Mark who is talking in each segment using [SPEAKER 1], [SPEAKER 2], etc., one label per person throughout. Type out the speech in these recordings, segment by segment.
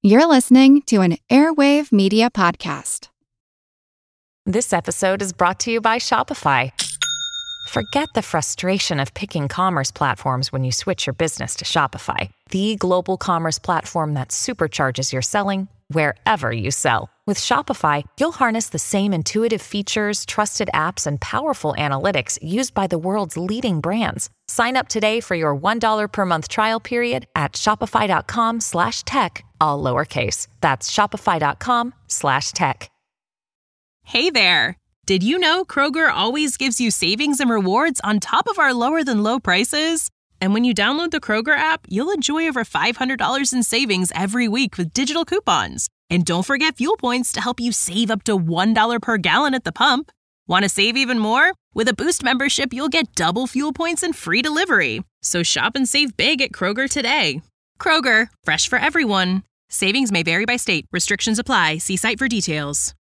[SPEAKER 1] You're listening to an Airwave Media Podcast.
[SPEAKER 2] This episode is brought to you by Shopify. Forget the frustration of picking commerce platforms when you switch your business to Shopify, the global commerce platform that supercharges your selling wherever you sell. With Shopify, you'll harness the same intuitive features, trusted apps, and powerful analytics used by the world's leading brands. Sign up today for your $1 per month trial period at shopify.com/tech, all lowercase. That's shopify.com/tech.
[SPEAKER 3] Hey there! Did you know Kroger always gives you savings and rewards on top of our lower-than-low prices? And when you download the Kroger app, you'll enjoy over $500 in savings every week with digital coupons. And don't forget fuel points to help you save up to $1 per gallon at the pump. Want to save even more? With a Boost membership, you'll get double fuel points and free delivery. So shop and save big at Kroger today. Kroger, fresh for everyone. Savings may vary by state. Restrictions apply. See site for details.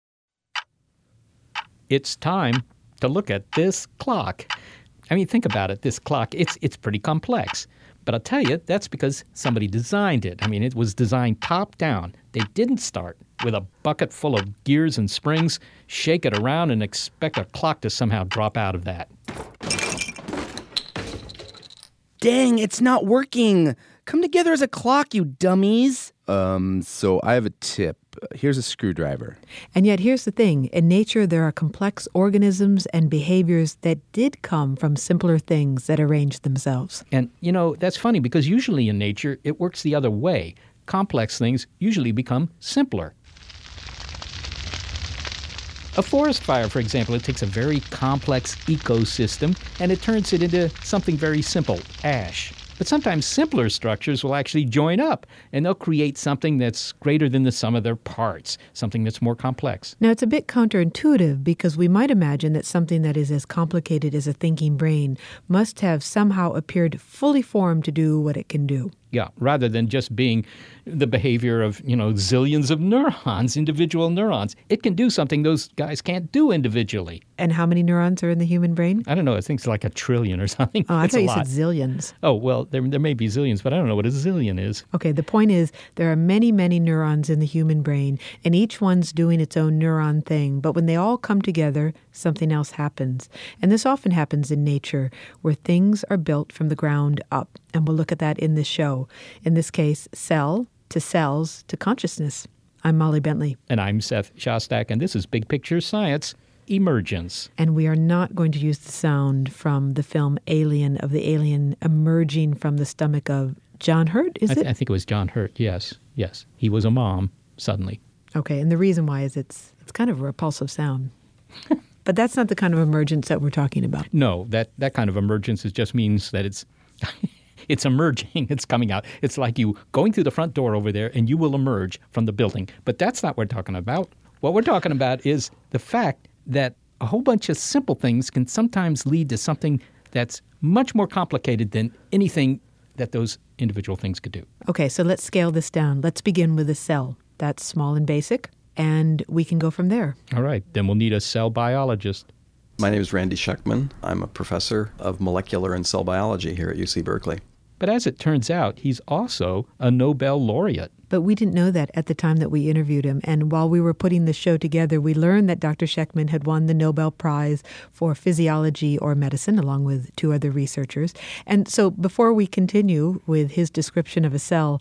[SPEAKER 4] It's time to look at this clock. I mean, think about it. This clock, it's pretty complex. But I'll tell you, that's because somebody designed it. I mean, it was designed top down. They didn't start with a bucket full of gears and springs, shake it around, and expect a clock to somehow drop out of that.
[SPEAKER 5] Dang, it's not working. Come together as a clock, you dummies.
[SPEAKER 6] So I have a tip. Here's a screwdriver.
[SPEAKER 7] And yet here's the thing. In nature, there are complex organisms and behaviors that did come from simpler things that arranged themselves.
[SPEAKER 4] And, you know, that's funny because usually in nature, it works the other way. Complex things usually become simpler. A forest fire, for example, it takes a very complex ecosystem and it turns it into something very simple, ash. But sometimes simpler structures will actually join up, and they'll create something that's greater than the sum of their parts, something that's more complex.
[SPEAKER 7] Now, it's a bit counterintuitive because we might imagine that something that is as complicated as a thinking brain must have somehow appeared fully formed to do what it can do.
[SPEAKER 4] Yeah, rather than just being the behavior of, zillions of neurons, individual neurons. It can do something those guys can't do individually.
[SPEAKER 7] And how many neurons are in the human brain?
[SPEAKER 4] I don't know. I think it's like a trillion or something.
[SPEAKER 7] Oh, I thought you
[SPEAKER 4] said
[SPEAKER 7] zillions.
[SPEAKER 4] Oh, well, there may be zillions, but I don't know what a zillion is.
[SPEAKER 7] Okay, the point is there are many, many neurons in the human brain, and each one's doing its own neuron thing. But when they all come together, something else happens. And this often happens in nature, where things are built from the ground up. And we'll look at that in this show. In this case, cell to cells to consciousness. I'm Molly Bentley.
[SPEAKER 4] And I'm Seth Shostak, and this is Big Picture Science, Emergence.
[SPEAKER 7] And we are not going to use the sound from the film Alien, of the alien emerging from the stomach of John Hurt, is it?
[SPEAKER 4] I think it was John Hurt, yes. He was a mom, suddenly.
[SPEAKER 7] Okay, and the reason why is it's kind of a repulsive sound. But that's not the kind of emergence that we're talking about.
[SPEAKER 4] No, that kind of emergence just means that it's... It's emerging. It's coming out. It's like you going through the front door over there and you will emerge from the building. But that's not what we're talking about. What we're talking about is the fact that a whole bunch of simple things can sometimes lead to something that's much more complicated than anything that those individual things could do.
[SPEAKER 7] Okay, so let's scale this down. Let's begin with a cell. That's small and basic, and we can go from there.
[SPEAKER 4] All right, then we'll need a cell biologist.
[SPEAKER 8] My name is Randy Sheckman. I'm a professor of molecular and cell biology here at UC Berkeley.
[SPEAKER 4] But as it turns out, he's also a Nobel laureate.
[SPEAKER 7] But we didn't know that at the time that we interviewed him. And while we were putting the show together, we learned that Dr. Sheckman had won the Nobel Prize for Physiology or Medicine, along with two other researchers. And so before we continue with his description of a cell,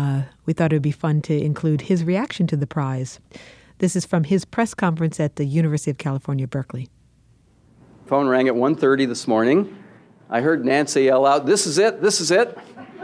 [SPEAKER 7] we thought it would be fun to include his reaction to the prize. This is from his press conference at the University of California, Berkeley.
[SPEAKER 9] Phone rang at 1:30 this morning. I heard Nancy yell out, "This is it, this is it."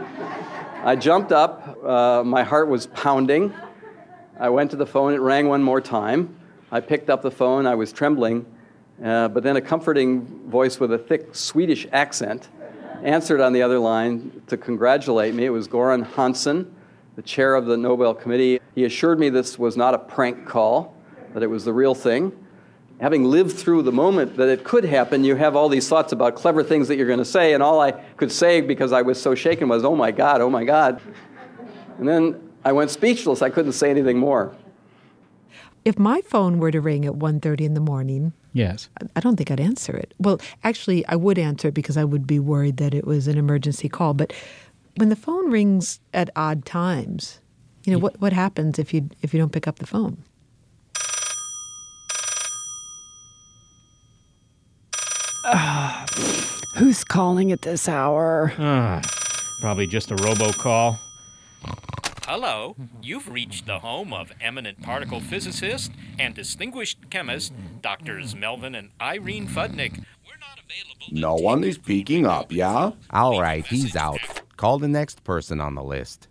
[SPEAKER 9] I jumped up. My heart was pounding. I went to the phone. It rang one more time. I picked up the phone. I was trembling. But then a comforting voice with a thick Swedish accent answered on the other line to congratulate me. It was Goran Hansson, the chair of the Nobel Committee. He assured me this was not a prank call, that it was the real thing. Having lived through the moment that it could happen, you have all these thoughts about clever things that you're going to say, and all I could say, because I was so shaken, was, oh my God, oh my God. And then I went speechless. I couldn't say anything more.
[SPEAKER 7] If my phone were to ring at 1:30 in the morning,
[SPEAKER 4] yes,
[SPEAKER 7] I don't think I'd answer it. Well, actually, I would answer it because I would be worried that it was an emergency call. But when the phone rings at odd times, What happens if you don't pick up the phone?
[SPEAKER 10] Who's calling at this hour?
[SPEAKER 4] Probably just a robocall.
[SPEAKER 11] Hello, you've reached the home of eminent particle physicist and distinguished chemist, Drs. Melvin and Irene Fudnick. We're not available.
[SPEAKER 12] No one is picking up, yeah?
[SPEAKER 13] All right, he's out. Call the next person on the list.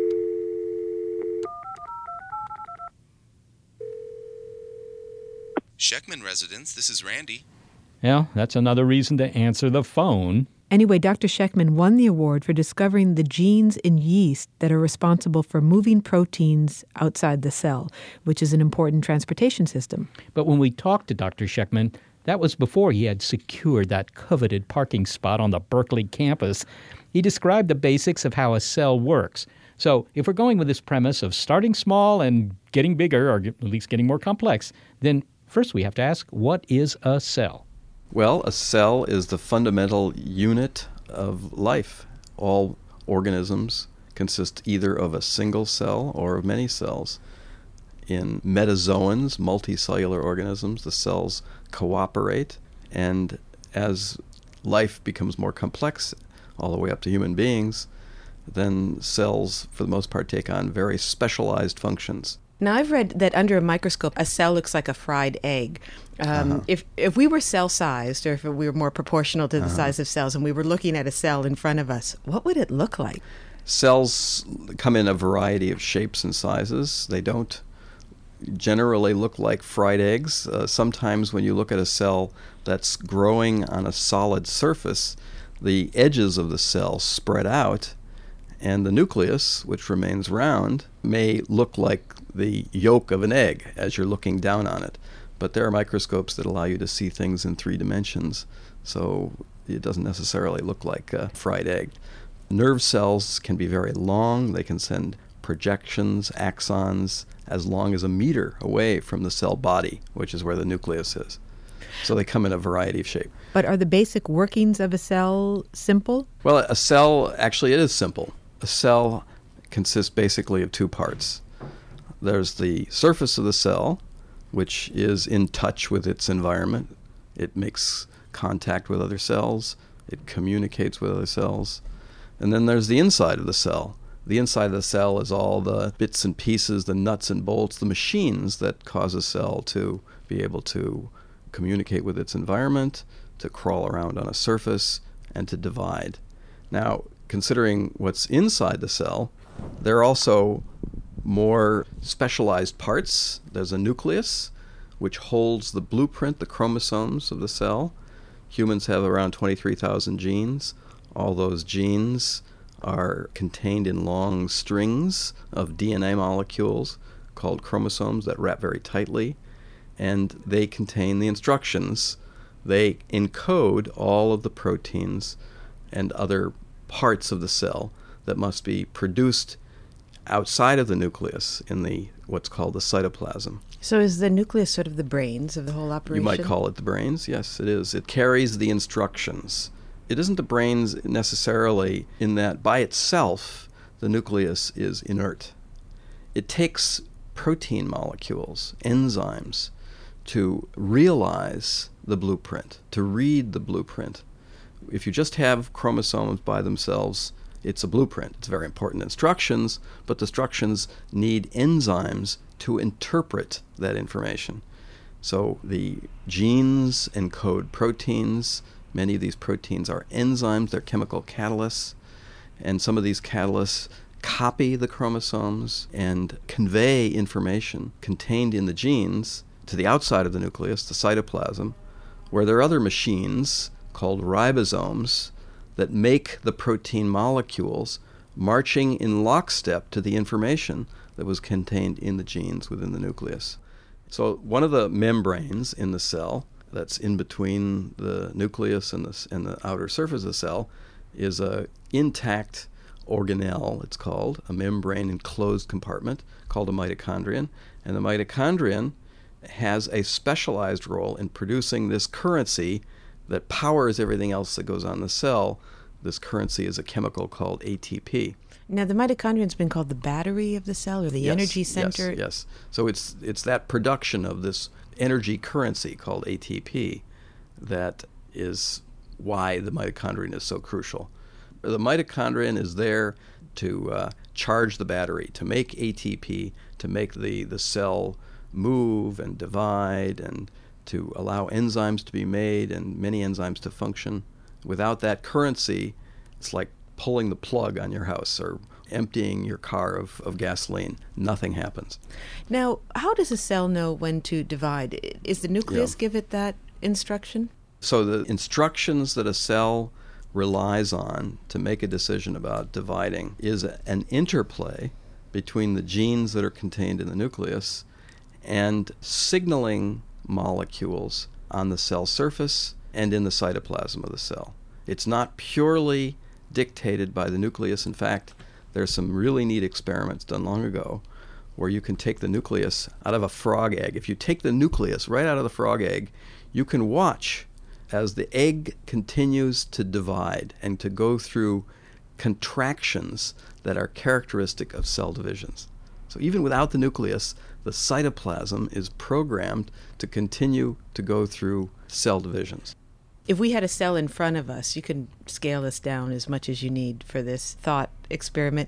[SPEAKER 14] Sheckman Residence, this is Randy.
[SPEAKER 4] Yeah, that's another reason to answer the phone.
[SPEAKER 7] Anyway, Dr. Sheckman won the award for discovering the genes in yeast that are responsible for moving proteins outside the cell, which is an important transportation system.
[SPEAKER 4] But when we talked to Dr. Sheckman, that was before he had secured that coveted parking spot on the Berkeley campus. He described the basics of how a cell works. So if we're going with this premise of starting small and getting bigger, or at least getting more complex, then first we have to ask, what is a cell?
[SPEAKER 8] Well, a cell is the fundamental unit of life. All organisms consist either of a single cell or of many cells. In metazoans, multicellular organisms, the cells cooperate, and as life becomes more complex, all the way up to human beings, then cells, for the most part, take on very specialized functions.
[SPEAKER 15] Now, I've read that under a microscope, a cell looks like a fried egg. If we were cell-sized, or if we were more proportional to the size of cells, and we were looking at a cell in front of us, what would it look like?
[SPEAKER 8] Cells come in a variety of shapes and sizes. They don't generally look like fried eggs. Sometimes when you look at a cell that's growing on a solid surface, the edges of the cell spread out, and the nucleus, which remains round, may look like the yolk of an egg as you're looking down on it. But there are microscopes that allow you to see things in 3 dimensions, so it doesn't necessarily look like a fried egg. Nerve cells can be very long. They can send projections, axons, as long as a meter away from the cell body, which is where the nucleus is. So they come in a variety of shape.
[SPEAKER 7] But are the basic workings of a cell simple?
[SPEAKER 8] Well, a cell, actually, it is simple. A cell consists basically of 2 parts. There's the surface of the cell, which is in touch with its environment. It makes contact with other cells. It communicates with other cells. And then there's the inside of the cell. The inside of the cell is all the bits and pieces, the nuts and bolts, the machines that cause a cell to be able to communicate with its environment, to crawl around on a surface, and to divide. Now, considering what's inside the cell, there are also more specialized parts. There's a nucleus, which holds the blueprint, the chromosomes of the cell. Humans have around 23,000 genes. All those genes are contained in long strings of DNA molecules called chromosomes that wrap very tightly, and they contain the instructions. They encode all of the proteins and other parts of the cell that must be produced outside of the nucleus in the what's called the cytoplasm.
[SPEAKER 15] So is the nucleus sort of the brains of the whole operation?
[SPEAKER 8] You might call it the brains. Yes, it is. It carries the instructions. It isn't the brains necessarily in that by itself the nucleus is inert. It takes protein molecules, enzymes, to realize the blueprint, to read the blueprint. If you just have chromosomes by themselves, it's a blueprint. It's very important instructions, but the instructions need enzymes to interpret that information. So the genes encode proteins. Many of these proteins are enzymes. They're chemical catalysts. And some of these catalysts copy the chromosomes and convey information contained in the genes to the outside of the nucleus, the cytoplasm, where there are other machines called ribosomes that make the protein molecules marching in lockstep to the information that was contained in the genes within the nucleus. So one of the membranes in the cell that's in between the nucleus and the outer surface of the cell is a intact organelle, it's called, a membrane enclosed compartment called a mitochondrion. And the mitochondrion has a specialized role in producing this currency that powers everything else that goes on in the cell. This currency is a chemical called ATP.
[SPEAKER 15] Now, the mitochondrion's been called the battery of the cell or the energy center.
[SPEAKER 8] Yes. So it's that production of this energy currency called ATP that is why the mitochondrion is so crucial. The mitochondrion is there to charge the battery, to make ATP, to make the cell move and divide, and to allow enzymes to be made and many enzymes to function. Without that currency, it's like pulling the plug on your house or emptying your car of gasoline. Nothing happens.
[SPEAKER 15] Now, how does a cell know when to divide? Is the nucleus give it that instruction?
[SPEAKER 8] So the instructions that a cell relies on to make a decision about dividing is an interplay between the genes that are contained in the nucleus and signaling molecules on the cell surface and in the cytoplasm of the cell. It's not purely dictated by the nucleus. In fact, there's some really neat experiments done long ago where you can take the nucleus out of a frog egg. If you take the nucleus right out of the frog egg, you can watch as the egg continues to divide and to go through contractions that are characteristic of cell divisions. So even without the nucleus, the cytoplasm is programmed to continue to go through cell divisions.
[SPEAKER 15] If we had a cell in front of us, you can scale this down as much as you need for this thought experiment.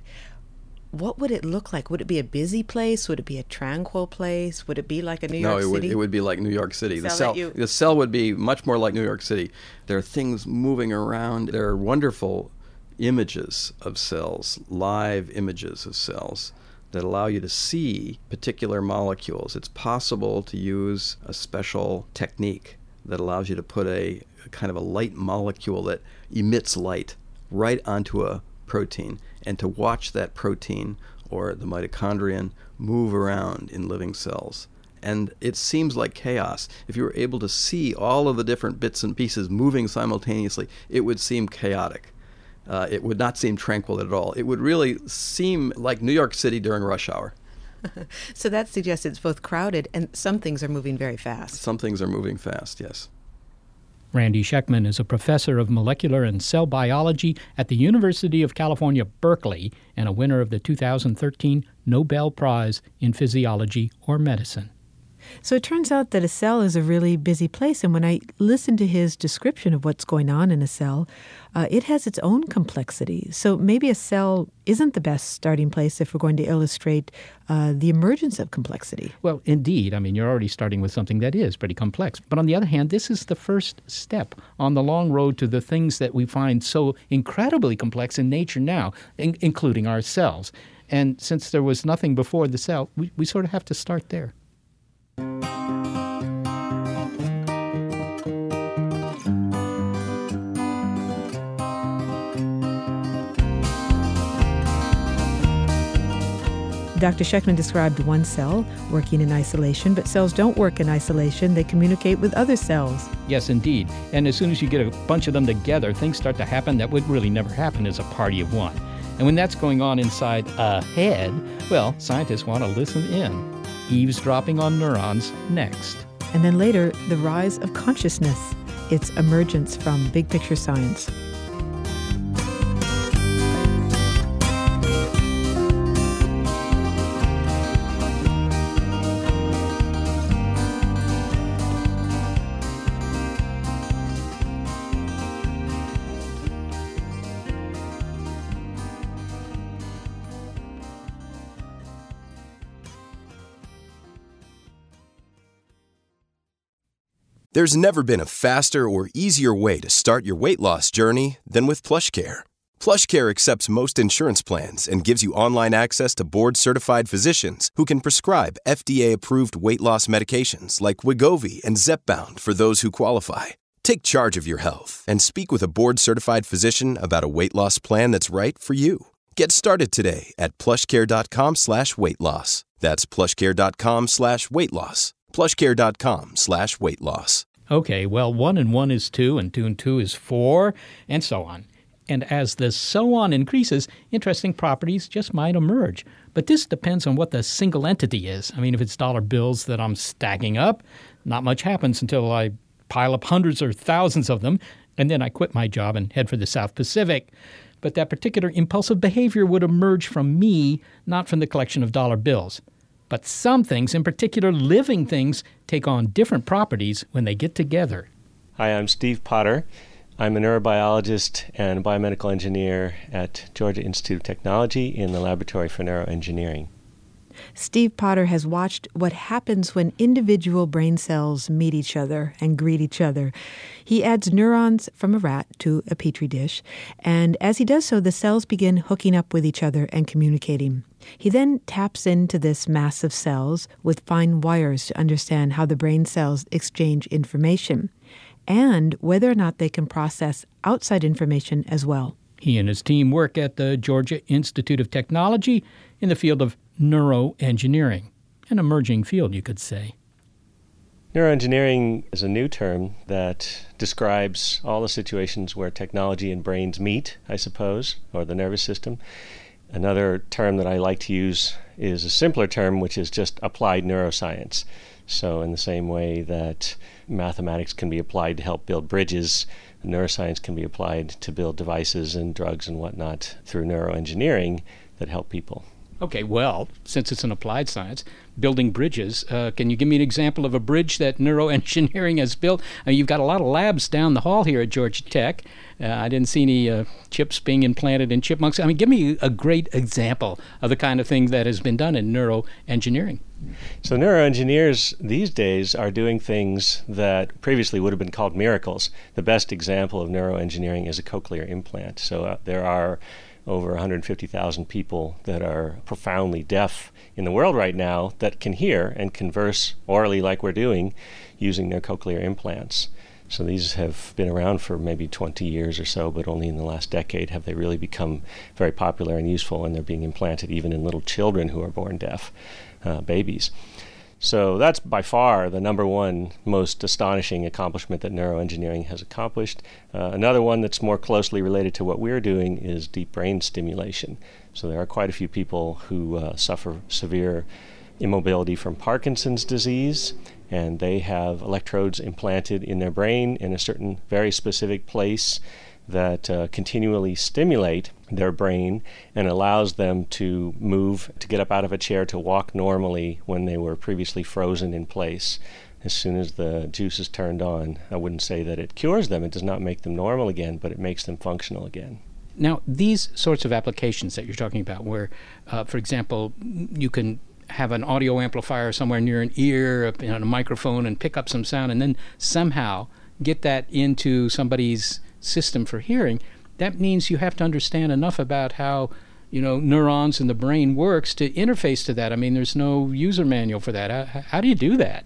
[SPEAKER 15] What would it look like? Would it be a busy place? Would it be a tranquil place? Would it be like a New York City?
[SPEAKER 8] No, it would be like New York City. The cell would be much more like New York City. There are things moving around. There are wonderful images of cells, live images of cells that allow you to see particular molecules. It's possible to use a special technique that allows you to put a kind of a light molecule that emits light right onto a protein and to watch that protein or the mitochondrion move around in living cells. And it seems like chaos. If you were able to see all of the different bits and pieces moving simultaneously, it would seem chaotic. It would not seem tranquil at all. It would really seem like New York City during rush hour.
[SPEAKER 15] So that suggests it's both crowded and some things are moving very fast.
[SPEAKER 8] Some things are moving fast, yes.
[SPEAKER 4] Randy Schekman is a professor of molecular and cell biology at the University of California, Berkeley, and a winner of the 2013 Nobel Prize in Physiology or Medicine.
[SPEAKER 7] So it turns out that a cell is a really busy place, and when I listen to his description of what's going on in a cell, it has its own complexity. So maybe a cell isn't the best starting place if we're going to illustrate the emergence of complexity.
[SPEAKER 4] Well, indeed. I mean, you're already starting with something that is pretty complex. But on the other hand, this is the first step on the long road to the things that we find so incredibly complex in nature now, including our cells. And since there was nothing before the cell, we sort of have to start there.
[SPEAKER 7] Dr. Schekman described one cell working in isolation, but cells don't work in isolation. They communicate with other cells.
[SPEAKER 4] Yes, indeed. And as soon as you get a bunch of them together, things start to happen that would really never happen as a party of one. And when that's going on inside a head, well, scientists want to listen in. Eavesdropping on neurons next.
[SPEAKER 7] And then later, the rise of consciousness, its emergence from big picture science.
[SPEAKER 16] There's never been a faster or easier way to start your weight loss journey than with PlushCare. PlushCare accepts most insurance plans and gives you online access to board-certified physicians who can prescribe FDA-approved weight loss medications like Wegovy and Zepbound for those who qualify. Take charge of your health and speak with a board-certified physician about a weight loss plan that's right for you. Get started today at plushcare.com/weight loss. That's plushcare.com/weight loss. plushcare.com/weight loss.
[SPEAKER 4] Okay, well, 1 and 1 is 2, and 2 and 2 is 4, and so on. And as the so on increases, interesting properties just might emerge. But this depends on what the single entity is. I mean, if it's dollar bills that I'm stacking up, not much happens until I pile up hundreds or thousands of them, and then I quit my job and head for the South Pacific. but that particular impulsive behavior would emerge from me, not from the collection of dollar bills. But some things, in particular living things, take on different properties when they get together.
[SPEAKER 17] Hi, I'm Steve Potter. I'm a neurobiologist and biomedical engineer at Georgia Institute of Technology in the Laboratory for Neuroengineering.
[SPEAKER 7] Steve Potter has watched what happens when individual brain cells meet each other and greet each other. He adds neurons from a rat to a petri dish, and as he does so, the cells begin hooking up with each other and communicating. He then taps into this mass of cells with fine wires to understand how the brain cells exchange information, and whether or not they can process outside information as well.
[SPEAKER 4] He and his team work at the Georgia Institute of Technology in the field of neuroengineering, an emerging field, you could say.
[SPEAKER 17] Neuroengineering is a new term that describes all the situations where technology and brains meet, I suppose, or the nervous system. Another term that I like to use is a simpler term, which is just applied neuroscience. So in the same way that mathematics can be applied to help build bridges, neuroscience can be applied to build devices and drugs and whatnot through neuroengineering that help people.
[SPEAKER 4] Okay, well, since it's an applied science, building bridges, can you give me an example of a bridge that neuroengineering has built? I mean, you've got a lot of labs down the hall here at Georgia Tech. I didn't see any chips being implanted in chipmunks. I mean, give me a great example of the kind of thing that has been done in neuroengineering.
[SPEAKER 17] So neuroengineers these days are doing things that previously would have been called miracles. The best example of neuroengineering is a cochlear implant. So there are over 150,000 people that are profoundly deaf in the world right now that can hear and converse orally like we're doing using their cochlear implants. So these have been around for maybe 20 years or so, but only in the last decade have they really become very popular and useful, and they're being implanted even in little children who are born deaf, babies. So that's by far the number one most astonishing accomplishment that neuroengineering has accomplished. Another one that's more closely related to what we're doing is deep brain stimulation. So there are quite a few people who suffer severe immobility from Parkinson's disease, and they have electrodes implanted in their brain in a certain very specific place that continually stimulate their brain and allows them to move, to get up out of a chair, to walk normally when they were previously frozen in place. As soon as the juice is turned on, I wouldn't say that it cures them, it does not make them normal again, but it makes them functional again.
[SPEAKER 4] Now, these sorts of applications that you're talking about where, for example, you can have an audio amplifier somewhere near an ear, on a microphone, and pick up some sound, and then somehow get that into somebody's system for hearing, that means you have to understand enough about how, neurons in the brain works to interface to that. I mean, there's no user manual for that. How do you do that?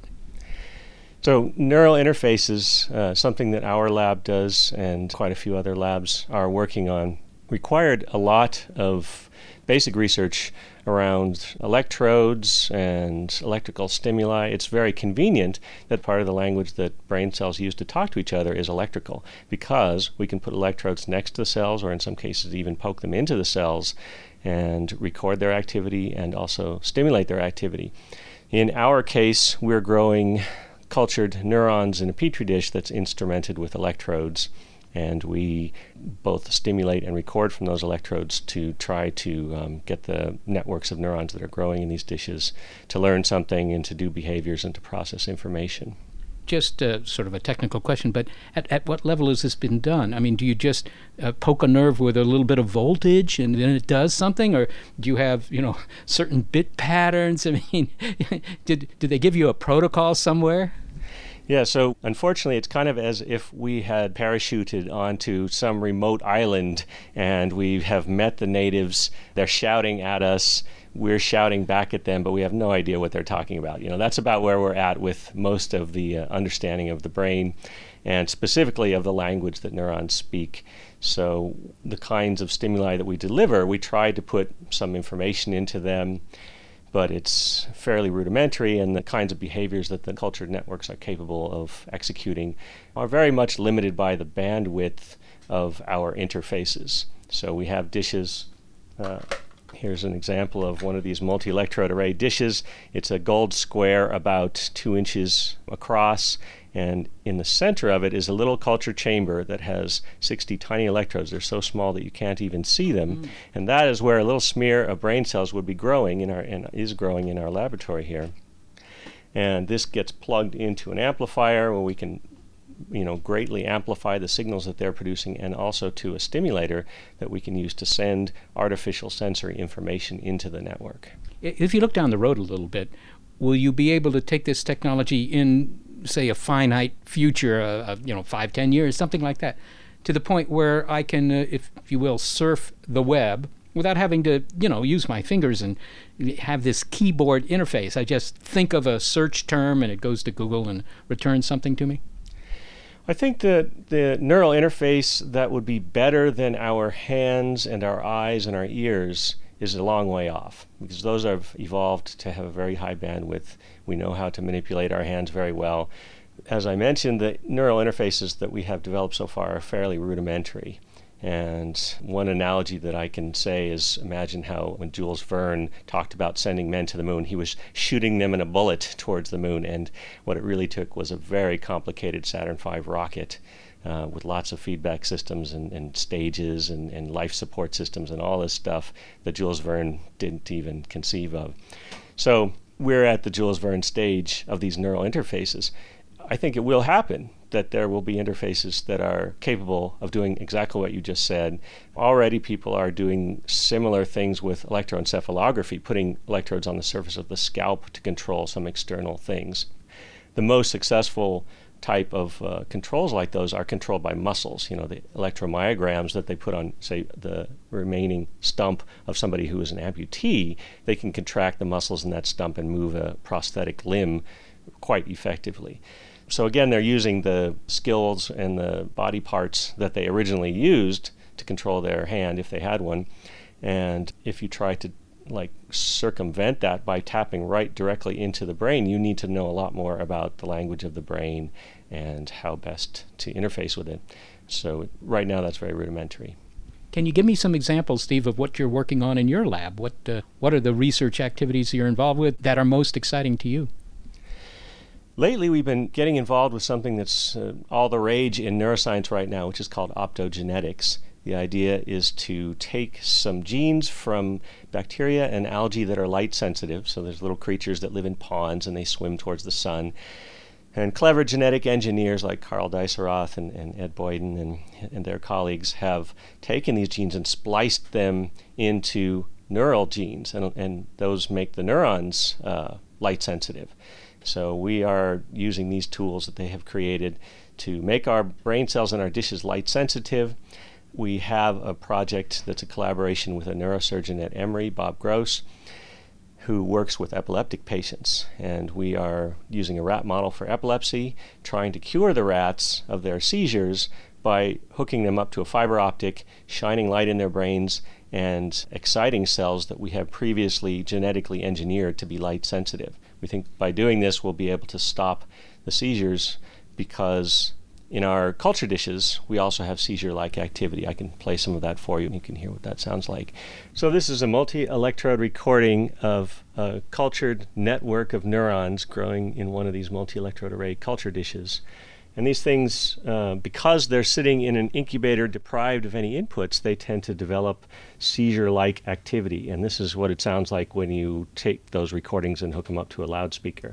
[SPEAKER 17] So neural interfaces, something that our lab does and quite a few other labs are working on, required a lot of basic research around electrodes and electrical stimuli. It's very convenient that part of the language that brain cells use to talk to each other is electrical, because we can put electrodes next to the cells, or in some cases even poke them into the cells and record their activity and also stimulate their activity. In our case, we're growing cultured neurons in a petri dish that's instrumented with electrodes, and we both stimulate and record from those electrodes to try to get the networks of neurons that are growing in these dishes to learn something and to do behaviors and to process information.
[SPEAKER 4] Just sort of a technical question, but at what level has this been done? I mean, do you just poke a nerve with a little bit of voltage and then it does something? Or do you have, certain bit patterns? I mean, did they give you a protocol somewhere?
[SPEAKER 17] Yeah, so unfortunately it's kind of as if we had parachuted onto some remote island and we have met the natives. They're shouting at us, we're shouting back at them, but we have no idea what they're talking about. That's about where we're at with most of the understanding of the brain and specifically of the language that neurons speak. So the kinds of stimuli that we deliver, we try to put some information into them, but it's fairly rudimentary, and the kinds of behaviors that the cultured networks are capable of executing are very much limited by the bandwidth of our interfaces. So we have dishes. Here's an example of one of these multi-electrode array dishes. It's a gold square about 2 inches across, And in the center of it is a little culture chamber that has 60 tiny electrodes. They're so small that you can't even see them. And that is where a little smear of brain cells would be growing is growing in our laboratory here. And this gets plugged into an amplifier where we can greatly amplify the signals that they're producing, and also to a stimulator that we can use to send artificial sensory information into the network.
[SPEAKER 4] If you look down the road a little bit, will you be able to take this technology in, say, a finite future, 5-10 years, something like that, to the point where I can, if you will, surf the web without having to, use my fingers and have this keyboard interface? I just think of a search term and it goes to Google and returns something to me?
[SPEAKER 17] I think that the neural interface that would be better than our hands and our eyes and our ears is a long way off, because those have evolved to have a very high bandwidth. We know how to manipulate our hands very well. As I mentioned, the neural interfaces that we have developed so far are fairly rudimentary. And one analogy that I can say is, imagine how when Jules Verne talked about sending men to the moon, he was shooting them in a bullet towards the moon, and what it really took was a very complicated Saturn V rocket with lots of feedback systems and stages and life support systems and all this stuff that Jules Verne didn't even conceive of. So we're at the Jules Verne stage of these neural interfaces. I think it will happen that there will be interfaces that are capable of doing exactly what you just said. Already people are doing similar things with electroencephalography, putting electrodes on the surface of the scalp to control some external things. The most successful type of controls like those are controlled by muscles. The electromyograms that they put on, say, the remaining stump of somebody who is an amputee, they can contract the muscles in that stump and move a prosthetic limb quite effectively. So again, they're using the skills and the body parts that they originally used to control their hand if they had one. And if you try to circumvent that by tapping right directly into the brain, you need to know a lot more about the language of the brain and how best to interface with it. So right now that's very rudimentary.
[SPEAKER 4] Can you give me some examples, Steve, of what you're working on in your lab? What are the research activities you're involved with that are most exciting to you?
[SPEAKER 17] Lately, we've been getting involved with something that's all the rage in neuroscience right now, which is called optogenetics. The idea is to take some genes from bacteria and algae that are light sensitive. So there's little creatures that live in ponds and they swim towards the sun. And clever genetic engineers like Carl Dieserath and Ed Boyden and their colleagues have taken these genes and spliced them into neural genes, and those make the neurons light sensitive. So we are using these tools that they have created to make our brain cells in our dishes light sensitive. We have a project that's a collaboration with a neurosurgeon at Emory, Bob Gross, who works with epileptic patients. And we are using a rat model for epilepsy, trying to cure the rats of their seizures by hooking them up to a fiber optic, shining light in their brains, and exciting cells that we have previously genetically engineered to be light sensitive. We think by doing this we'll be able to stop the seizures, because in our culture dishes we also have seizure-like activity. I can play some of that for you and you can hear what that sounds like. So this is a multi-electrode recording of a cultured network of neurons growing in one of these multi-electrode array culture dishes. And these things, because they're sitting in an incubator deprived of any inputs, they tend to develop seizure-like activity. And this is what it sounds like when you take those recordings and hook them up to a loudspeaker.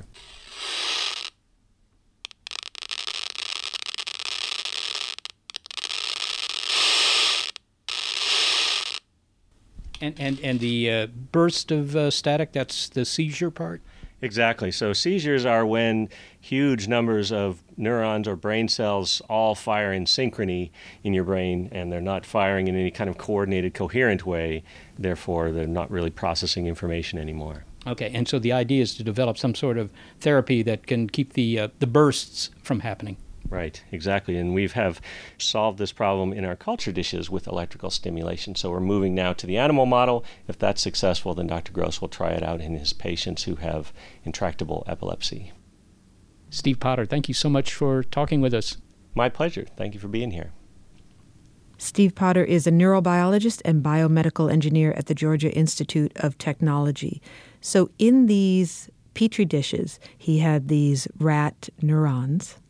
[SPEAKER 4] And the burst of static, that's the seizure part?
[SPEAKER 17] Exactly. So seizures are when huge numbers of neurons or brain cells all fire in synchrony in your brain, and they're not firing in any kind of coordinated, coherent way. Therefore, they're not really processing information anymore.
[SPEAKER 4] Okay, and so the idea is to develop some sort of therapy that can keep the bursts from happening.
[SPEAKER 17] Right, exactly. And we have solved this problem in our culture dishes with electrical stimulation. So we're moving now to the animal model. If that's successful, then Dr. Gross will try it out in his patients who have intractable epilepsy.
[SPEAKER 4] Steve Potter, thank you so much for talking with us.
[SPEAKER 17] My pleasure. Thank you for being here.
[SPEAKER 7] Steve Potter is a neurobiologist and biomedical engineer at the Georgia Institute of Technology. So in these Petri dishes, he had these rat neurons,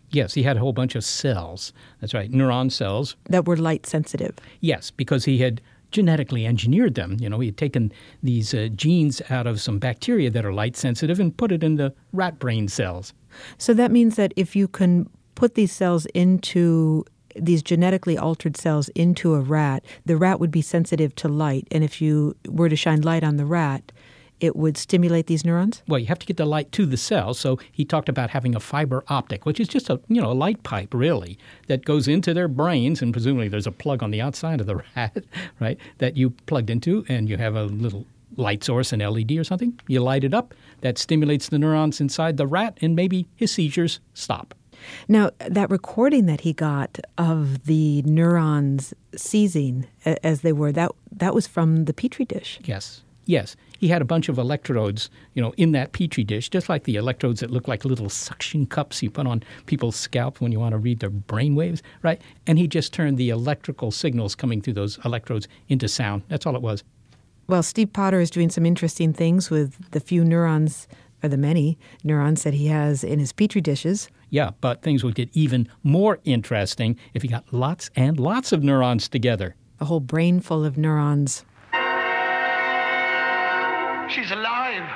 [SPEAKER 4] Yes, he had a whole bunch of cells. That's right, neuron cells.
[SPEAKER 7] That were light sensitive.
[SPEAKER 4] Yes, because he had genetically engineered them. He had taken these genes out of some bacteria that are light sensitive and put it in the rat brain cells.
[SPEAKER 7] So that means that if you can put these cells into these genetically altered cells into a rat, the rat would be sensitive to light. And if you were to shine light on the rat, it would stimulate these neurons?
[SPEAKER 4] Well, you have to get the light to the cell. So he talked about having a fiber optic, which is just a light pipe, really, that goes into their brains. And presumably there's a plug on the outside of the rat, right, that you plugged into, and you have a little light source, an LED or something. You light it up. That stimulates the neurons inside the rat, and maybe his seizures stop.
[SPEAKER 7] Now, that recording that he got of the neurons seizing as they were, that was from the Petri dish.
[SPEAKER 4] Yes. He had a bunch of electrodes, in that Petri dish, just like the electrodes that look like little suction cups you put on people's scalp when you want to read their brain waves, right? And he just turned the electrical signals coming through those electrodes into sound. That's all it was.
[SPEAKER 7] Well, Steve Potter is doing some interesting things with the few neurons, or the many neurons that he has in his Petri dishes.
[SPEAKER 4] Yeah, but things would get even more interesting if you got lots and lots of neurons together.
[SPEAKER 7] A whole brain full of neurons.
[SPEAKER 18] She's alive!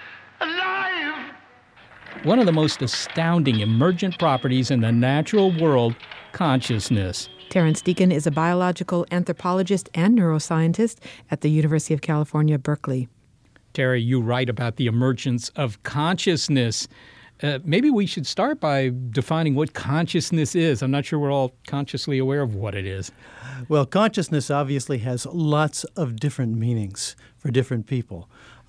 [SPEAKER 18] Alive!
[SPEAKER 4] One of the most astounding emergent properties in the natural world, consciousness.
[SPEAKER 7] Terence Deacon is a biological anthropologist and neuroscientist at the University of California, Berkeley.
[SPEAKER 4] Terry, you write about the emergence of consciousness. Maybe we should start by defining what consciousness is. I'm not sure we're all consciously aware of what it is.
[SPEAKER 19] Well, consciousness obviously has lots of different meanings for different people.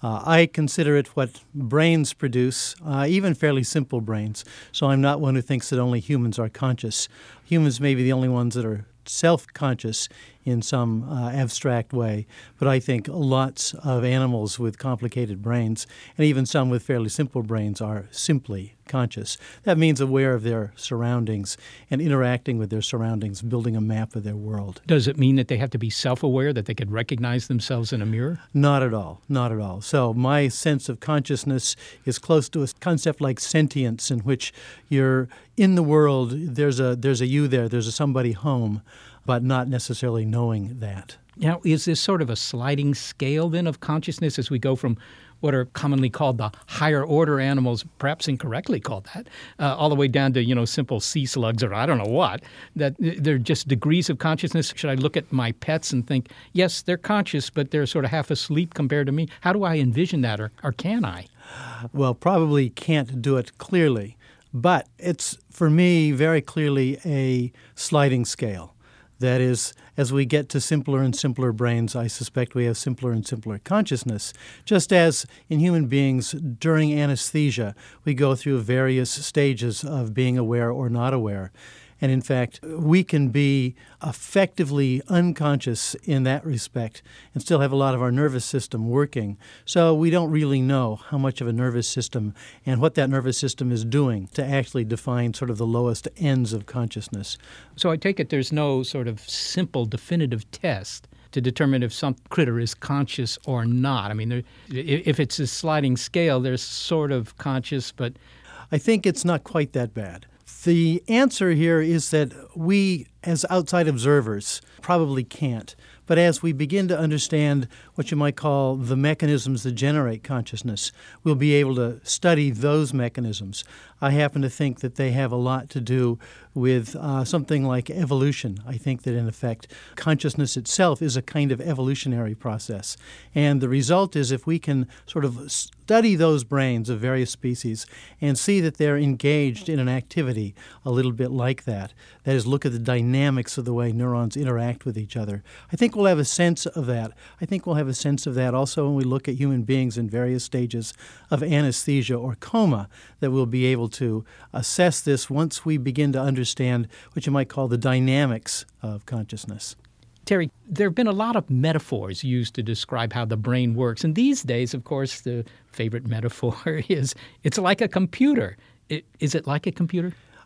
[SPEAKER 19] I consider it what brains produce, even fairly simple brains. So I'm not one who thinks that only humans are conscious. Humans may be the only ones that are self-conscious in some abstract way, but I think lots of animals with complicated brains, and even some with fairly simple brains, are simply conscious. That means aware of their surroundings and interacting with their surroundings, building a map of their world.
[SPEAKER 4] Does it mean that they have to be self-aware, that they could recognize themselves in a mirror?
[SPEAKER 19] Not at all. Not at all. So my sense of consciousness is close to a concept like sentience, in which you're in the world, there's a you there, there's a somebody home, but not necessarily knowing that.
[SPEAKER 4] Now, is this sort of a sliding scale, then, of consciousness as we go from what are commonly called the higher order animals, perhaps incorrectly called that, all the way down to, simple sea slugs or I don't know what, that they're just degrees of consciousness? Should I look at my pets and think, yes, they're conscious, but they're sort of half asleep compared to me? How do I envision that, or can I?
[SPEAKER 19] Well, probably can't do it clearly, but it's, for me, very clearly a sliding scale. That is, as we get to simpler and simpler brains, I suspect we have simpler and simpler consciousness. Just as in human beings, during anesthesia, we go through various stages of being aware or not aware. And in fact, we can be effectively unconscious in that respect and still have a lot of our nervous system working. So we don't really know how much of a nervous system and what that nervous system is doing to actually define sort of the lowest ends of consciousness.
[SPEAKER 4] So I take it there's no sort of simple, definitive test to determine if some critter is conscious or not. I mean, if it's a sliding scale, they're sort of conscious, but
[SPEAKER 19] I think it's not quite that bad. The answer here is that we, as outside observers, probably can't. But as we begin to understand what you might call the mechanisms that generate consciousness, we'll be able to study those mechanisms. I happen to think that they have a lot to do with something like evolution. I think that, in effect, consciousness itself is a kind of evolutionary process. And the result is, if we can sort of study those brains of various species and see that they're engaged in an activity a little bit like that, that is, look at the dynamics of the way neurons interact with each other, I think we'll have a sense of that. I think we'll have a sense of that also when we look at human beings in various stages of anesthesia or coma, that we'll be able to assess this once we begin to understand what you might call the dynamics of consciousness.
[SPEAKER 4] Terry, there have been a lot of metaphors used to describe how the brain works. And these days, of course, the favorite metaphor is it's like a computer. Is it like a computer?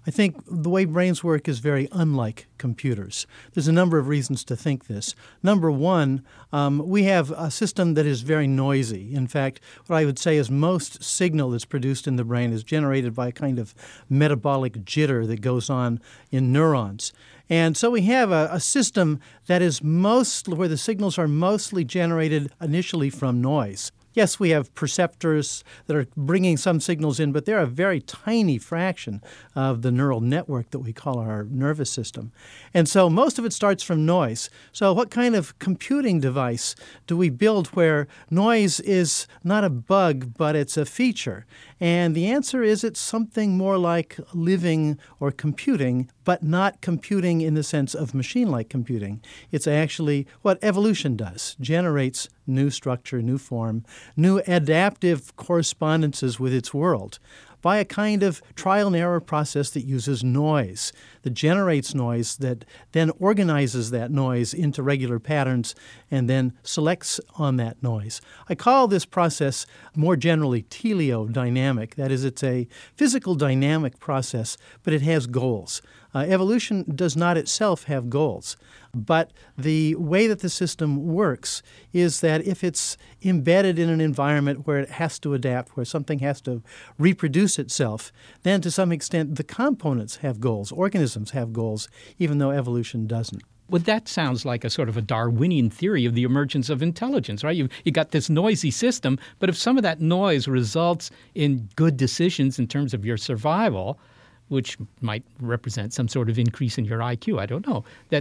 [SPEAKER 19] I think the way brains work is very unlike computers. There's a number of reasons to think this. Number one, we have a system that is very noisy. In fact, what I would say is most signal that's produced in the brain is generated by a kind of metabolic jitter that goes on in neurons. And so we have a system that is where the signals are mostly generated initially from noise. Yes, we have perceptors that are bringing some signals in, but they're a very tiny fraction of the neural network that we call our nervous system. And so most of it starts from noise. So what kind of computing device do we build where noise is not a bug, but it's a feature? And the answer is it's something more like living or computing, but not computing in the sense of machine-like computing. It's actually what evolution does, generates new structure, new form, new adaptive correspondences with its world by a kind of trial and error process that uses noise, that generates noise, that then organizes that noise into regular patterns and then selects on that noise. I call this process more generally teleodynamic. That is, it's a physical dynamic process, but it has goals. Evolution does not itself have goals, but the way that the system works is that if it's embedded in an environment where it has to adapt, where something has to reproduce itself, then to some extent the components have goals, organisms have goals, even though evolution doesn't.
[SPEAKER 4] Well, that sounds like a sort of a Darwinian theory of the emergence of intelligence, right? You got this noisy system, but if some of that noise results in good decisions in terms of your survival, which might represent some sort of increase in your IQ, I don't know,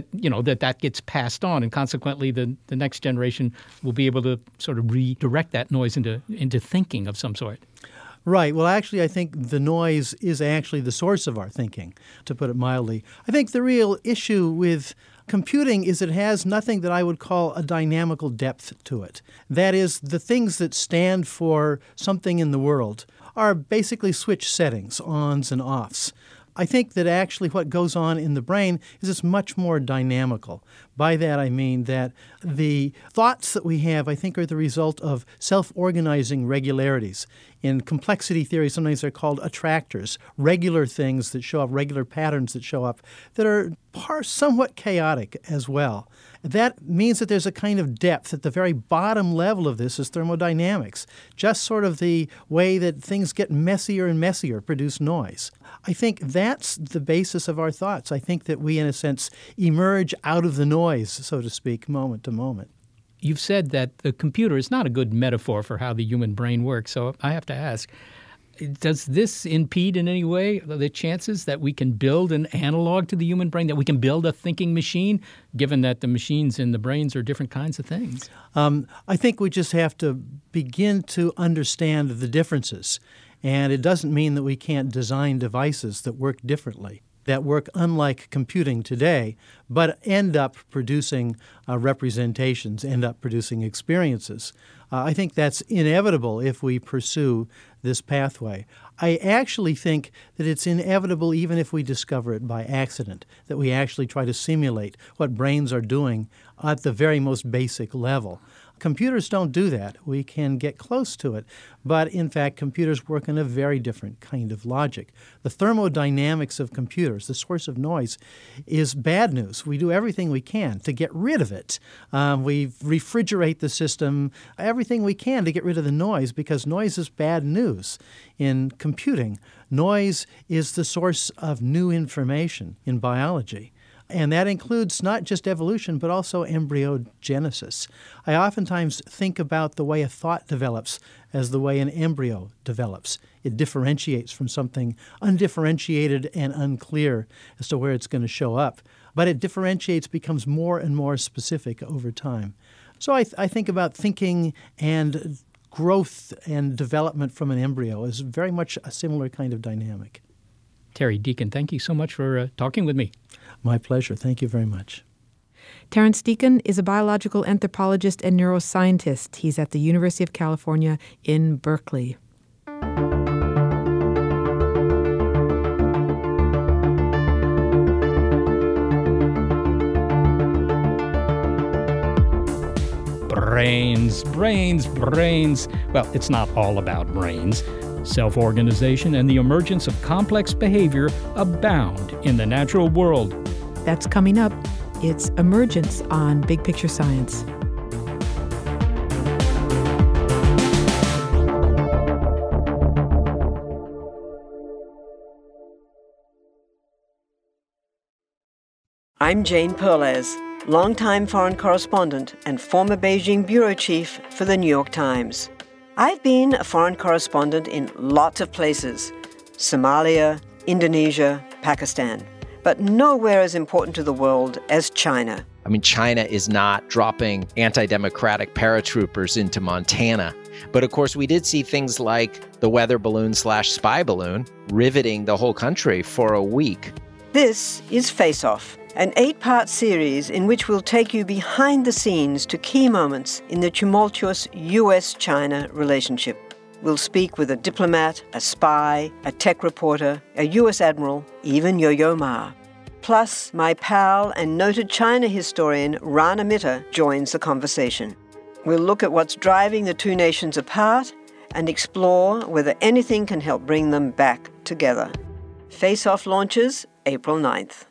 [SPEAKER 4] that gets passed on, and consequently the next generation will be able to sort of redirect that noise into thinking of some sort.
[SPEAKER 19] Right. Well, actually, I think the noise is actually the source of our thinking, to put it mildly. I think the real issue with computing is it has nothing that I would call a dynamical depth to it. That is, the things that stand for something in the world are basically switch settings, ons and offs. I think that actually what goes on in the brain is it's much more dynamical. By that I mean that the thoughts that we have, I think, are the result of self-organizing regularities. In complexity theory, sometimes they're called attractors, regular things that show up, regular patterns that show up, that are somewhat chaotic as well. That means that there's a kind of depth. At the very bottom level of this is thermodynamics, just sort of the way that things get messier and messier, produce noise. I think that's the basis of our thoughts. I think that we, in a sense, emerge out of the noise, so to speak, moment to moment.
[SPEAKER 4] You've said that the computer is not a good metaphor for how the human brain works, so I have to ask, does this impede in any way the chances that we can build an analog to the human brain, that we can build a thinking machine, given that the machines and the brains are different kinds of things?
[SPEAKER 19] I think we just have to begin to understand the differences. And it doesn't mean that we can't design devices that work differently, that work unlike computing today, but end up producing representations, end up producing experiences. I think that's inevitable if we pursue this pathway. I actually think that it's inevitable even if we discover it by accident, that we actually try to simulate what brains are doing at the very most basic level. Computers don't do that. We can get close to it, but in fact, computers work in a very different kind of logic. The thermodynamics of computers, the source of noise, is bad news. We do everything we can to get rid of it. We refrigerate the system, everything we can to get rid of the noise, because noise is bad news. In computing, noise is the source of new information in biology. And that includes not just evolution, but also embryogenesis. I oftentimes think about the way a thought develops as the way an embryo develops. It differentiates from something undifferentiated and unclear as to where it's going to show up. But it differentiates, becomes more and more specific over time. So I think about thinking and growth and development from an embryo as very much a similar kind of dynamic.
[SPEAKER 4] Terry Deacon, thank you so much for talking with me.
[SPEAKER 19] My pleasure. Thank you very much.
[SPEAKER 7] Terence Deacon is a biological anthropologist and neuroscientist. He's at the University of California in Berkeley.
[SPEAKER 4] Brains. Well, it's not all about brains. Self-organization and the emergence of complex behavior abound in the natural world.
[SPEAKER 7] That's coming up. It's Emergence on Big Picture Science.
[SPEAKER 20] I'm Jane Perlez, longtime foreign correspondent and former Beijing bureau chief for the New York Times. I've been a foreign correspondent in lots of places: Somalia, Indonesia, Pakistan, but nowhere as important to the world as China.
[SPEAKER 21] I mean, China is not dropping anti-democratic paratroopers into Montana. But of course, we did see things like the weather balloon/spy balloon riveting the whole country for a week.
[SPEAKER 20] This is Face Off, an 8-part series in which we'll take you behind the scenes to key moments in the tumultuous U.S.-China relationship. We'll speak with a diplomat, a spy, a tech reporter, a U.S. admiral, even Yo-Yo Ma. Plus, my pal and noted China historian Rana Mitter joins the conversation. We'll look at what's driving the two nations apart and explore whether anything can help bring them back together. Face Off launches April 9th.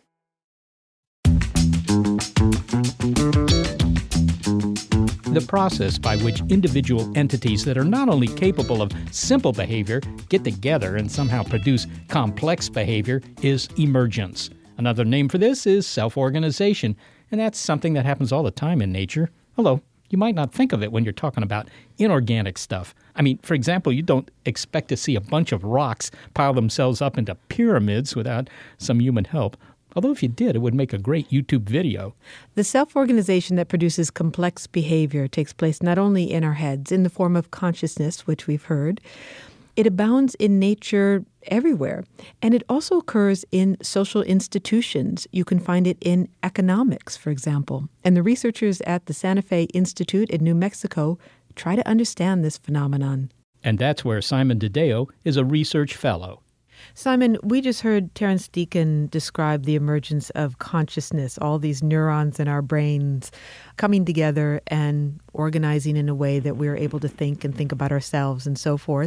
[SPEAKER 4] The process by which individual entities that are not only capable of simple behavior get together and somehow produce complex behavior is emergence. Another name for this is self-organization, and that's something that happens all the time in nature. Although, you might not think of it when you're talking about inorganic stuff. I mean, for example, you don't expect to see a bunch of rocks pile themselves up into pyramids without some human help. Although if you did, it would make a great YouTube video.
[SPEAKER 7] The self-organization that produces complex behavior takes place not only in our heads, in the form of consciousness, which we've heard. It abounds in nature everywhere, and it also occurs in social institutions. You can find it in economics, for example. And the researchers at the Santa Fe Institute in New Mexico try to understand this phenomenon.
[SPEAKER 4] And that's where Simon DeDeo is a research fellow.
[SPEAKER 7] Simon, we just heard Terence Deacon describe the emergence of consciousness, all these neurons in our brains coming together and organizing in a way that we're able to think and think about ourselves and so forth.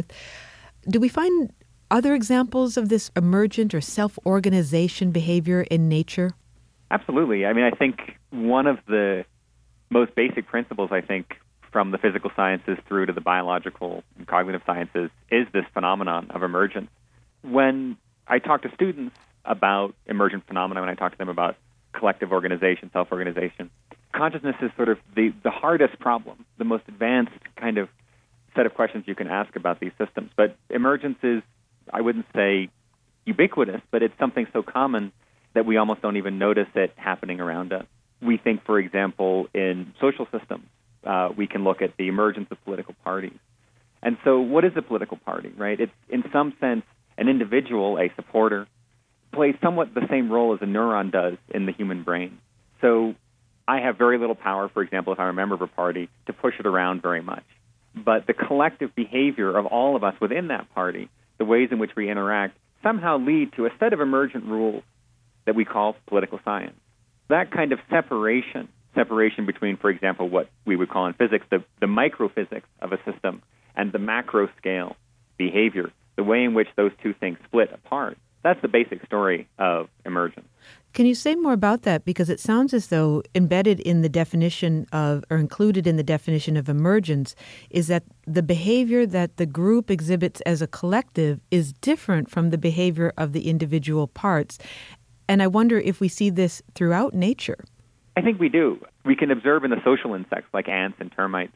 [SPEAKER 7] Do we find other examples of this emergent or self-organization behavior in nature?
[SPEAKER 22] Absolutely. I mean, I think one of the most basic principles, from the physical sciences through to the biological and cognitive sciences is this phenomenon of emergence. When I talk to students about emergent phenomena, when I talk to them about collective organization, self-organization, consciousness is sort of the hardest problem, the most advanced kind of set of questions you can ask about these systems. But emergence is, I wouldn't say ubiquitous, but it's something so common that we almost don't even notice it happening around us. We think, for example, in social systems, we can look at the emergence of political parties. And so what is a political party, right? It's, in some sense, an individual, a supporter, plays somewhat the same role as a neuron does in the human brain. So I have very little power, for example, if I'm a member of a party, to push it around very much. But the collective behavior of all of us within that party, the ways in which we interact, somehow lead to a set of emergent rules that we call political science. That kind of separation between, for example, what we would call in physics the microphysics of a system and the macro scale behavior, the way in which those two things split apart, that's the basic story of emergence.
[SPEAKER 7] Can you say more about that? Because it sounds as though embedded in the definition of, or included in the definition of emergence, is that the behavior that the group exhibits as a collective is different from the behavior of the individual parts. And I wonder if we see this throughout nature.
[SPEAKER 22] I think we do. We can observe in the social insects like ants and termites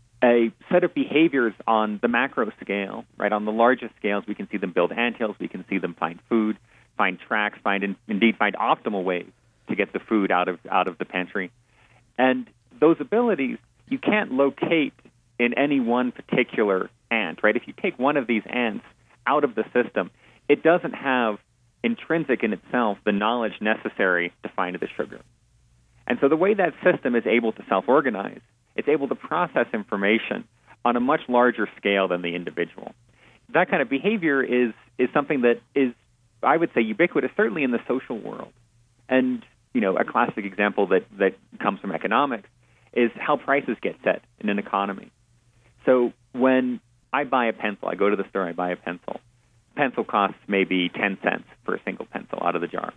[SPEAKER 22] a set of behaviors on the macro scale, right? On the largest scales, we can see them build anthills, we can see them find food, find tracks, find optimal ways to get the food out of the pantry. And those abilities you can't locate in any one particular ant, right? If you take one of these ants out of the system, it doesn't have intrinsic in itself the knowledge necessary to find the sugar. And so the way that system is able to self-organize, it's able to process information on a much larger scale than the individual. That kind of behavior is something that is, I would say, ubiquitous, certainly in the social world. And, a classic example that comes from economics is how prices get set in an economy. So when I buy a pencil, I go to the store, I buy a pencil. Pencil costs maybe 10 cents for a single pencil out of the jar.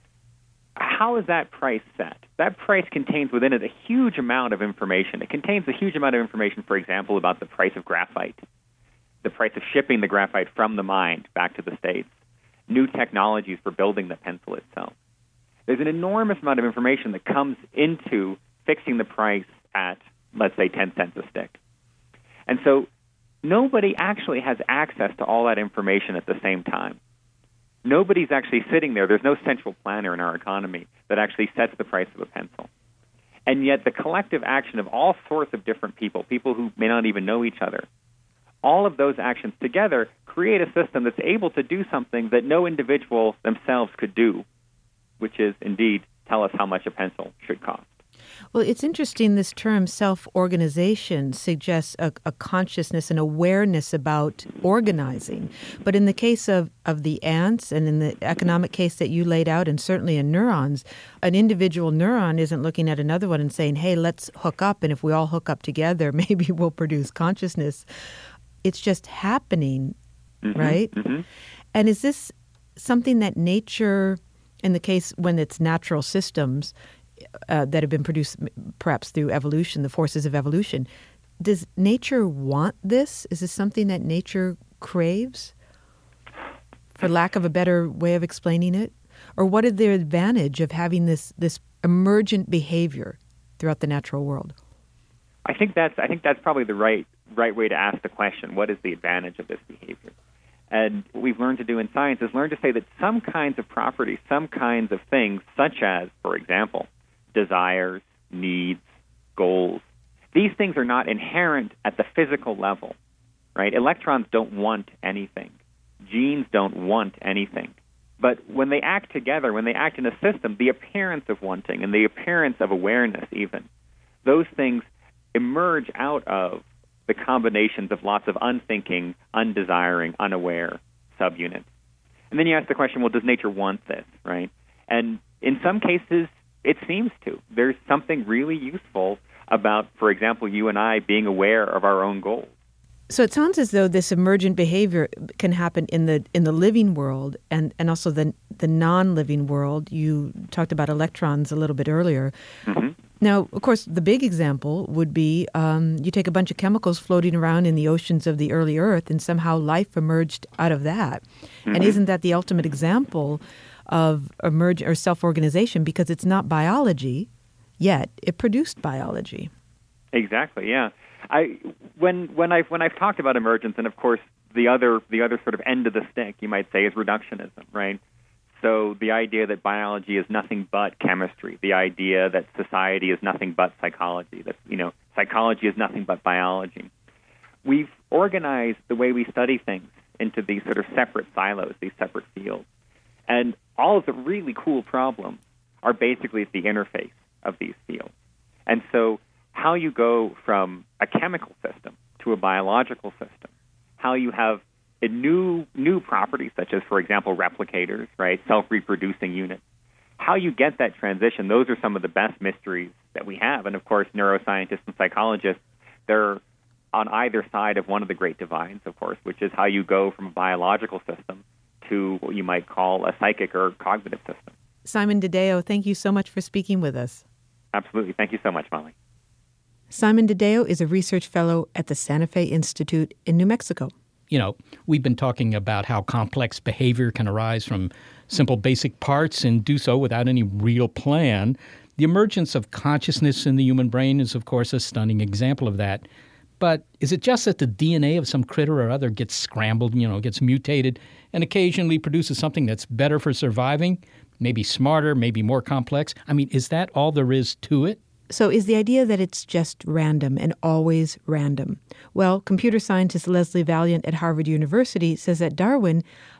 [SPEAKER 22] How is that price set? That price contains within it a huge amount of information. It contains a huge amount of information, for example, about the price of graphite, the price of shipping the graphite from the mine back to the States, new technologies for building the pencil itself. There's an enormous amount of information that comes into fixing the price at, let's say, 10 cents a stick. And so nobody actually has access to all that information at the same time. Nobody's actually sitting there. There's no central planner in our economy that actually sets the price of a pencil. And yet the collective action of all sorts of different people who may not even know each other, all of those actions together create a system that's able to do something that no individual themselves could do, which is indeed tell us how much a pencil should cost.
[SPEAKER 15] Well, it's interesting, this term self-organization suggests a consciousness and awareness about organizing. But in the case of the ants and in the economic case that you laid out, and certainly in neurons, an individual neuron isn't looking at another one and saying, hey, let's hook up, and if we all hook up together, maybe we'll produce consciousness. It's just happening, right? Mm-hmm. And is this something that nature, in the case when it's natural systems, that have been produced perhaps through evolution, the forces of evolution. Does nature want this? Is this something that nature craves, for lack of a better way of explaining it? Or what is the advantage of having this emergent behavior throughout the natural world?
[SPEAKER 22] I think that's probably the right way to ask the question. What is the advantage of this behavior? And what we've learned to do in science is learn to say that some kinds of properties, some kinds of things, such as, for example, desires, needs, goals, these things are not inherent at the physical level, right? Electrons don't want anything. Genes don't want anything. But when they act together, when they act in a system, the appearance of wanting and the appearance of awareness even, those things emerge out of the combinations of lots of unthinking, undesiring, unaware subunits. And then you ask the question, well, does nature want this, right? And in some cases, it seems to. There's something really useful about, for example, you and I being aware of our own goals.
[SPEAKER 15] So it sounds as though this emergent behavior can happen in the living world and also the non-living world. You talked about electrons a little bit earlier. Mm-hmm. Now, of course, the big example would be you take a bunch of chemicals floating around in the oceans of the early Earth, and somehow life emerged out of that. Mm-hmm. And isn't that the ultimate example of emergent or self-organization? Because it's not biology, yet it produced biology.
[SPEAKER 22] Exactly. Yeah. When I've talked about emergence, and of course the other sort of end of the stick, you might say, is reductionism, right? So the idea that biology is nothing but chemistry, the idea that society is nothing but psychology, that psychology is nothing but biology. We've organized the way we study things into these sort of separate silos, these separate fields. And all of the really cool problems are basically at the interface of these fields. And so how you go from a chemical system to a biological system, how you have a new properties such as, for example, replicators, right, self-reproducing units, how you get that transition, those are some of the best mysteries that we have. And, of course, neuroscientists and psychologists, they're on either side of one of the great divides, of course, which is how you go from a biological system to what you might call a psychic or cognitive system.
[SPEAKER 15] Simon DiDeo, thank you so much for speaking with us.
[SPEAKER 22] Absolutely. Thank you so much, Molly.
[SPEAKER 15] Simon DiDeo is a research fellow at the Santa Fe Institute in New Mexico.
[SPEAKER 4] You know, we've been talking about how complex behavior can arise from simple basic parts and do so without any real plan. The emergence of consciousness in the human brain is, of course, a stunning example of that. But is it just that the DNA of some critter or other gets scrambled, gets mutated, and occasionally produces something that's better for surviving, maybe smarter, maybe more complex? I mean, is that all there is to it?
[SPEAKER 15] So is the idea that it's just random and always random? Well, computer scientist Leslie Valiant at Harvard University says that Darwin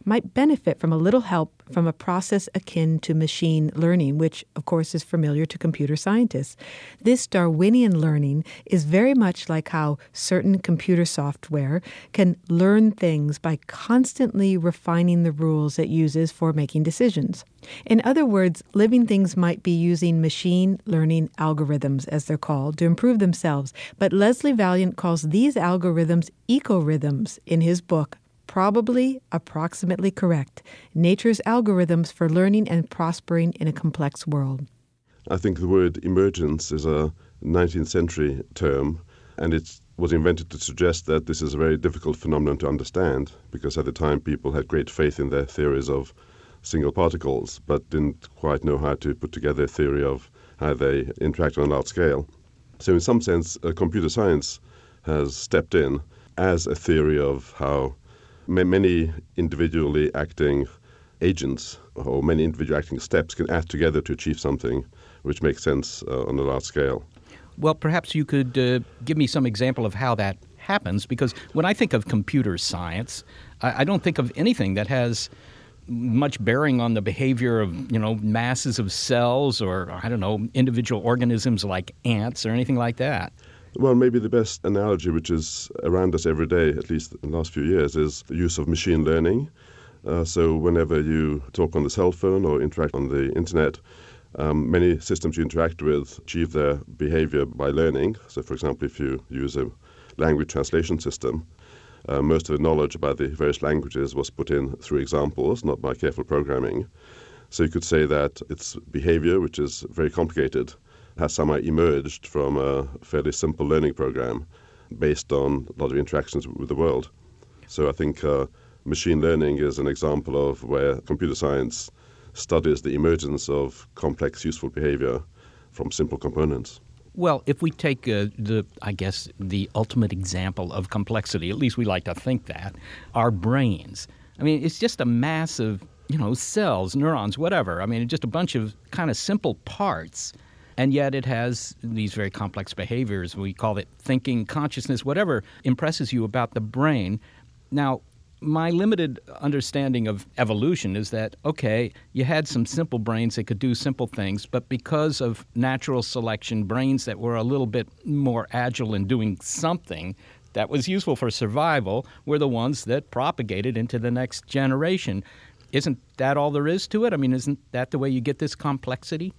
[SPEAKER 7] might benefit from a little help from a process akin to machine learning, which, of course, is familiar to computer scientists. This Darwinian learning is very much like how certain computer software can learn things by constantly refining the rules it uses for making decisions. In other words, living things might be using machine learning algorithms, as they're called, to improve themselves. But Leslie Valiant calls these algorithms ecorhythms in his book, Probably Approximately Correct: Nature's Algorithms for Learning and Prospering in a Complex World.
[SPEAKER 1] I think the word emergence is a 19th century term, and it was invented to suggest that this is a very difficult phenomenon to understand, because at the time people had great faith in their theories of single particles, but didn't quite know how to put together a theory of how they interact on a large scale. So in some sense, computer science has stepped in as a theory of how many individually acting agents or many individual acting steps can add together to achieve something which makes sense on a large scale.
[SPEAKER 4] Well, perhaps you could give me some example of how that happens, because when I think of computer science, I don't think of anything that has much bearing on the behavior of, masses of cells or, individual organisms like ants or anything like that.
[SPEAKER 1] Well, maybe the best analogy, which is around us every day, at least in the last few years, is the use of machine learning. So whenever you talk on the cell phone or interact on the internet, many systems you interact with achieve their behavior by learning. So, for example, if you use a language translation system, most of the knowledge about the various languages was put in through examples, not by careful programming. So you could say that its behavior, which is very complicated, has somehow emerged from a fairly simple learning program based on a lot of interactions with the world. So I think machine learning is an example of where computer science studies the emergence of complex, useful behavior from simple components.
[SPEAKER 4] Well, if we take the ultimate example of complexity, at least we like to think that, our brains. I mean, it's just a mass of, cells, neurons, whatever. I mean, just a bunch of kind of simple parts, and yet it has these very complex behaviors. We call it thinking, consciousness, whatever impresses you about the brain. Now, my limited understanding of evolution is that, okay, you had some simple brains that could do simple things, but because of natural selection, brains that were a little bit more agile in doing something that was useful for survival were the ones that propagated into the next generation. Isn't that all there is to it? I mean, isn't that the way you get this complexity?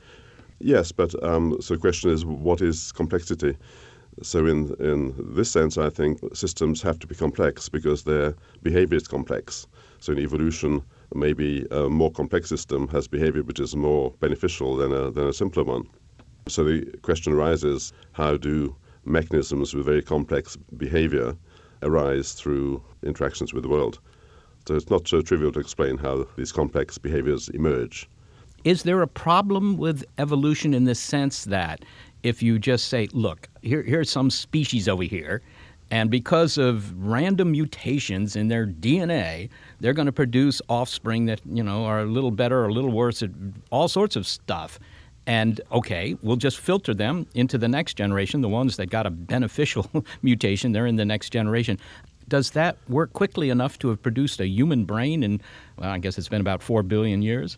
[SPEAKER 1] Yes, but so the question is, what is complexity? So in this sense, I think systems have to be complex because their behavior is complex. So in evolution, maybe a more complex system has behavior which is more beneficial than a simpler one. So the question arises, how do mechanisms with very complex behavior arise through interactions with the world? So it's not so trivial to explain how these complex behaviors emerge.
[SPEAKER 4] Is there a problem with evolution in the sense that if you just say, look, here's some species over here, and because of random mutations in their DNA, they're going to produce offspring that, are a little better or a little worse at all sorts of stuff. And, okay, we'll just filter them into the next generation. The ones that got a beneficial mutation, they're in the next generation. Does that work quickly enough to have produced a human brain in, I guess it's been about 4 billion years?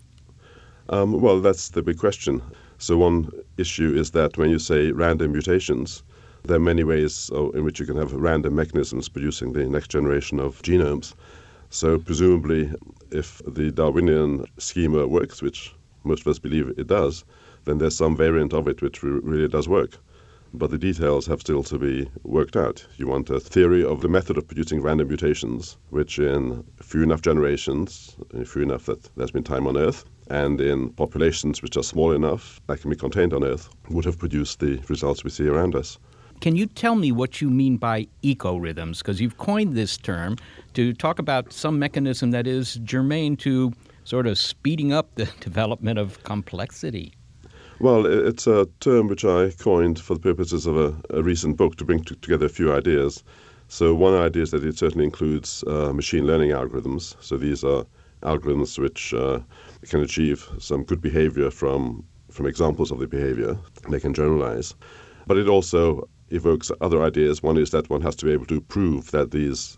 [SPEAKER 1] Well, that's the big question. So one issue is that when you say random mutations, there are many ways in which you can have random mechanisms producing the next generation of genomes. So presumably, if the Darwinian schema works, which most of us believe it does, then there's some variant of it which really does work. But the details have still to be worked out. You want a theory of the method of producing random mutations, which in few enough generations, few enough that there's been time on Earth, and in populations which are small enough that can be contained on Earth, would have produced the results we see around us.
[SPEAKER 4] Can you tell me what you mean by ecorhythms? Because you've coined this term to talk about some mechanism that is germane to sort of speeding up the development of complexity.
[SPEAKER 1] Well, it's a term which I coined for the purposes of a recent book to bring together a few ideas. So one idea is that it certainly includes machine learning algorithms. So these are algorithms which can achieve some good behavior from examples of the behavior. They can generalize. But it also evokes other ideas. One is that one has to be able to prove that these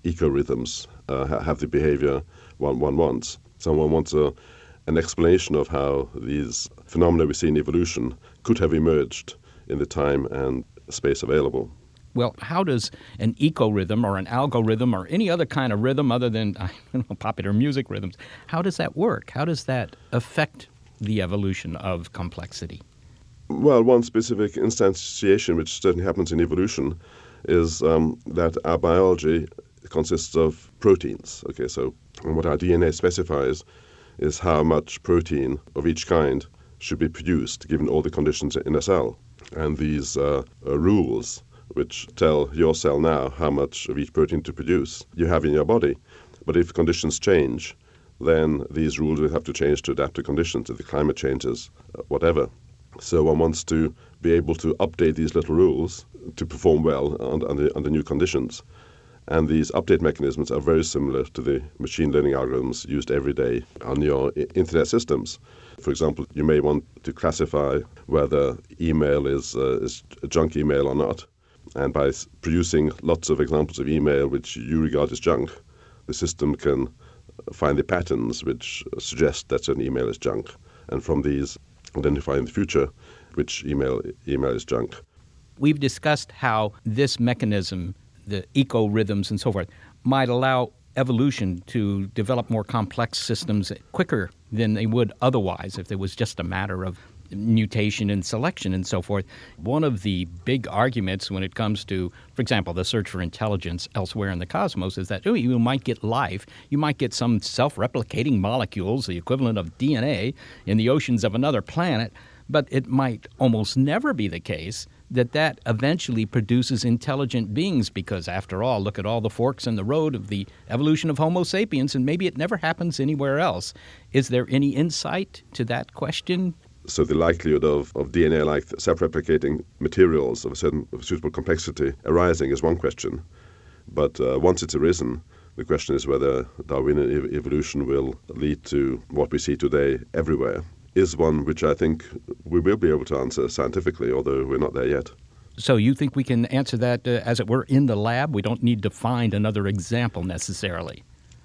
[SPEAKER 1] eco-rhythms have the behavior one wants. Someone wants an explanation of how these phenomena we see in evolution could have emerged in the time and space available.
[SPEAKER 4] Well, how does an eco-rhythm or an algorithm or any other kind of rhythm other than popular music rhythms, how does that work? How does that affect the evolution of complexity?
[SPEAKER 1] Well, one specific instantiation which certainly happens in evolution is that our biology consists of proteins. Okay, so what our DNA specifies is how much protein of each kind should be produced given all the conditions in a cell. And these rules which tell your cell now how much of each protein to produce you have in your body. But if conditions change, then these rules will have to change to adapt to conditions, if the climate changes, whatever. So one wants to be able to update these little rules to perform well under new conditions. And these update mechanisms are very similar to the machine learning algorithms used every day on your internet systems. For example, you may want to classify whether email is a junk email or not. And by producing lots of examples of email which you regard as junk, the system can find the patterns which suggest that an email is junk. And from these, identify in the future which email is junk.
[SPEAKER 4] We've discussed how this mechanism, the eco-rhythms and so forth, might allow evolution to develop more complex systems quicker than they would otherwise if it was just a matter of mutation and selection and so forth. One of the big arguments when it comes to, for example, the search for intelligence elsewhere in the cosmos is that you might get life, you might get some self-replicating molecules, the equivalent of DNA, in the oceans of another planet, but it might almost never be the case that eventually produces intelligent beings because, after all, look at all the forks in the road of the evolution of Homo sapiens, and maybe it never happens anywhere else. Is there any insight to that question?
[SPEAKER 1] So the likelihood of DNA-like self-replicating materials of a certain suitable complexity arising is one question. But once it's arisen, the question is whether Darwinian evolution will lead to what we see today everywhere, is one which I think we will be able to answer scientifically, although we're not there yet.
[SPEAKER 4] So you think we can answer that, as it were, in the lab? We don't need to find another example necessarily?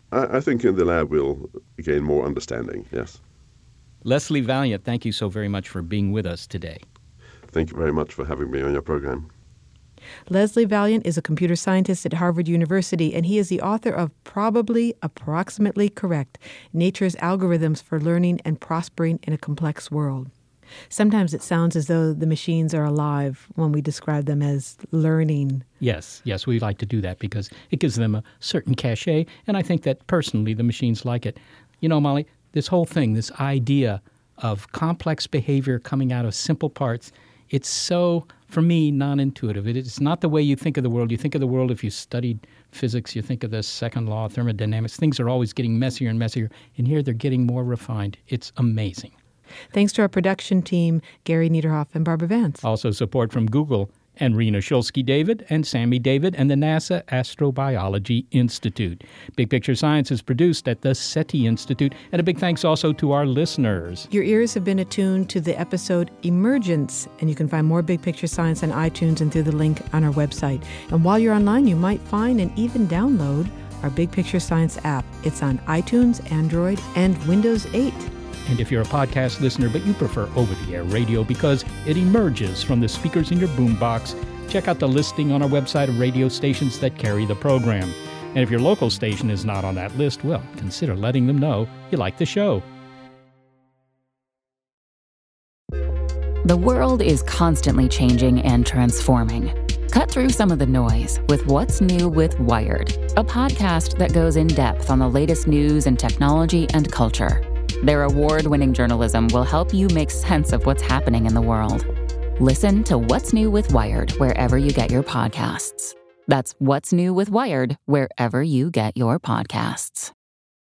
[SPEAKER 1] I think in the lab we'll gain more understanding, yes.
[SPEAKER 4] Leslie Valiant, thank you so very much for being with us today.
[SPEAKER 1] Thank you very much for having me on your program.
[SPEAKER 7] Leslie Valiant is a computer scientist at Harvard University, and he is the author of Probably Approximately Correct: Nature's Algorithms for Learning and Prospering in a Complex World. Sometimes it sounds as though the machines are alive when we describe them as learning.
[SPEAKER 4] Yes, we like to do that because it gives them a certain cachet, and I think that personally the machines like it. You know, Molly, this whole thing, this idea of complex behavior coming out of simple parts, it's so, for me, non-intuitive. It's not the way you think of the world. You think of the world, if you studied physics, you think of the second law of thermodynamics. Things are always getting messier and messier, and here they're getting more refined. It's amazing.
[SPEAKER 7] Thanks to our production team, Gary Niederhoff and Barbara Vance.
[SPEAKER 4] Also support from Google and Rena Shulsky-David and Sammy David and the NASA Astrobiology Institute. Big Picture Science is produced at the SETI Institute, and a big thanks also to our listeners.
[SPEAKER 7] Your ears have been attuned to the episode Emergence, and you can find more Big Picture Science on iTunes and through the link on our website. And while you're online, you might find and even download our Big Picture Science app. It's on iTunes, Android, and Windows 8.
[SPEAKER 4] And if you're a podcast listener but you prefer over-the-air radio because it emerges from the speakers in your boombox, check out the listing on our website of radio stations that carry the program. And if your local station is not on that list, well, consider letting them know you like the show.
[SPEAKER 2] The world is constantly changing and transforming. Cut through some of the noise with What's New with Wired, a podcast that goes in depth on the latest news and technology and culture. Their award-winning journalism will help you make sense of what's happening in the world. Listen to What's New with Wired wherever you get your podcasts. That's What's New with Wired wherever you get your podcasts.